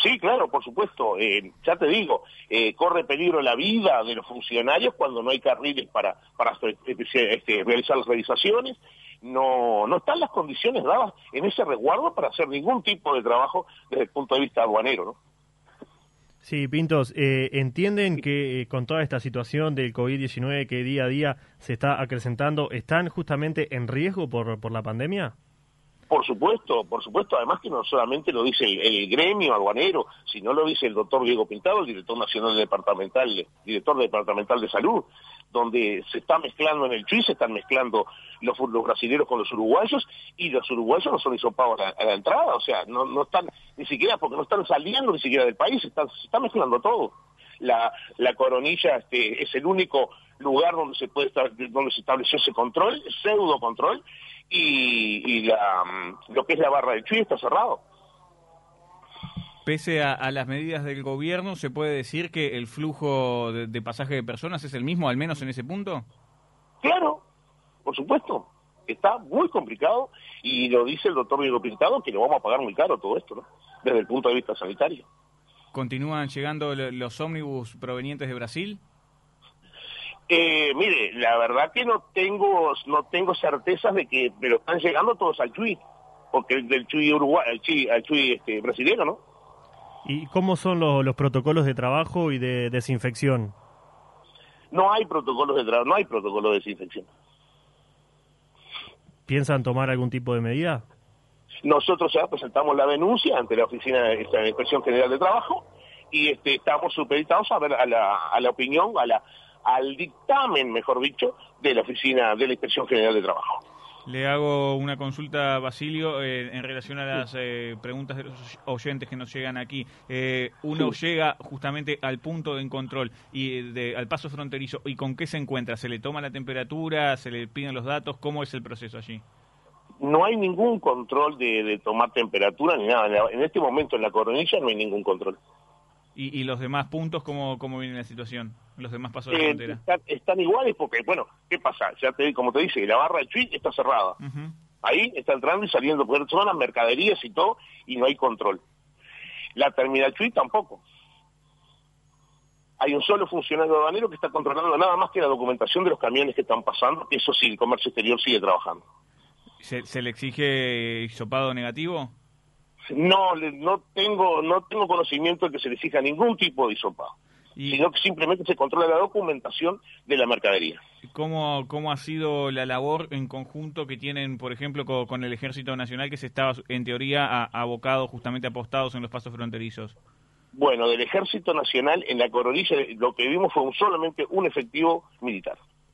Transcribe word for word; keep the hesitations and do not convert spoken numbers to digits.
Sí, claro, por supuesto. Eh, ya te digo, eh, corre peligro la vida de los funcionarios cuando no hay carriles para para este, realizar las realizaciones. No no están las condiciones dadas en ese resguardo para hacer ningún tipo de trabajo desde el punto de vista aduanero, ¿no? Sí, Pintos, eh, ¿entienden que eh, con toda esta situación del COVID diecinueve que día a día se está acrecentando, están justamente en riesgo por, por la pandemia? Por supuesto, por supuesto, además que no solamente lo dice el, el gremio aduanero, sino lo dice el doctor Diego Pintado, el director nacional departamental, director departamental de salud, donde se está mezclando en el Chuy, se están mezclando los, los brasileños con los uruguayos, y los uruguayos no son hisopados a la, a la entrada, o sea, no, no están, ni siquiera, porque no están saliendo ni siquiera del país, están, se está mezclando todo. La, la Coronilla este, es el único lugar donde se puede estar, donde se estableció ese control, pseudo control, y, y la, lo que es la barra del Chuy está cerrado. Pese a, a las medidas del gobierno, ¿se puede decir que el flujo de, de pasaje de personas es el mismo, al menos en ese punto? Claro, por supuesto. Está muy complicado y lo dice el doctor Diego Pintado, que lo vamos a pagar muy caro todo esto, ¿no? Desde el punto de vista sanitario. ¿Continúan llegando los ómnibus provenientes de Brasil? Eh, mire, la verdad que no tengo no tengo certezas de que, pero están llegando todos al Chuy, porque el del Chuy Uruguay, al Chuy, al Chuy este, brasileño, ¿no? ¿Y cómo son los, los protocolos de trabajo y de desinfección? No hay protocolos de trabajo, no hay protocolos de desinfección. ¿Piensan tomar algún tipo de medida? Nosotros ya presentamos la denuncia ante la Oficina de la Inspección General de Trabajo y este, estamos supeditados a ver a la, a la opinión, a la al dictamen, mejor dicho, de la Oficina de la Inspección General de Trabajo. Le hago una consulta, Basilio, eh, en relación a las eh, preguntas de los oyentes que nos llegan aquí. Eh, uno sí. llega justamente al punto de control y de, al paso fronterizo, ¿y con qué se encuentra? ¿Se le toma la temperatura? ¿Se le piden los datos? ¿Cómo es el proceso allí? No hay ningún control de, de tomar temperatura ni nada. En este momento en la Coronilla no hay ningún control. ¿Y, y los demás puntos cómo, cómo viene la situación? ¿Los demás pasos de eh, frontera? Están, están iguales porque, bueno, ¿qué pasa? Ya te, como te dice, la barra del Chuy está cerrada. Uh-huh. Ahí está entrando y saliendo, porque son las mercaderías y todo, y no hay control. La terminal Chuy tampoco. Hay un solo funcionario aduanero que está controlando nada más que la documentación de los camiones que están pasando. Eso sí, el comercio exterior sigue trabajando. ¿Se, se le exige hisopado negativo? No, no tengo no tengo conocimiento de que se le exija ningún tipo de hisopado, y... sino que simplemente se controla la documentación de la mercadería. ¿Cómo, cómo ha sido la labor en conjunto que tienen, por ejemplo, con, con el Ejército Nacional, que se estaba, en teoría, a, abocado, justamente apostados en los pasos fronterizos? Bueno, del Ejército Nacional en la Coronilla lo que vimos fue un, solamente un efectivo militar.